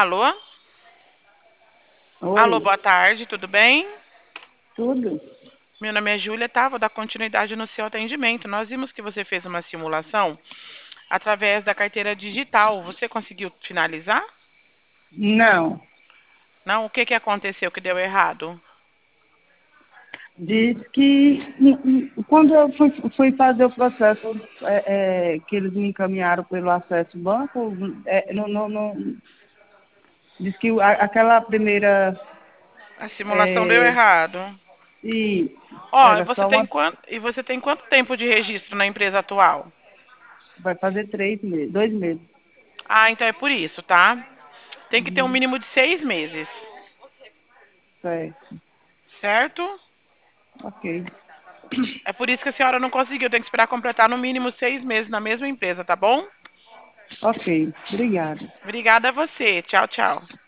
Alô? Alô, Oi, boa tarde, tudo bem? tudo? Meu nome é Júlia, tá? Vou dar continuidade no seu atendimento. Nós vimos que você fez uma simulação através da carteira digital. Você conseguiu finalizar? Não, Não? O que que aconteceu que deu errado? diz que quando eu fui fazer o processo que eles me encaminharam pelo acesso banco, diz que aquela primeira A simulação deu é, errado. e Ó, era só uma, e você tem quanto tempo de registro na empresa atual? vai fazer 3 meses, 2 meses. Ah, então é por isso, tá? Tem que ter um Uhum, mínimo de 6 meses, certo, certo? ok, É por isso que a senhora não conseguiu. Tem que esperar completar no mínimo 6 meses na mesma empresa, tá bom? ok, obrigada. Obrigada a você. Tchau, tchau.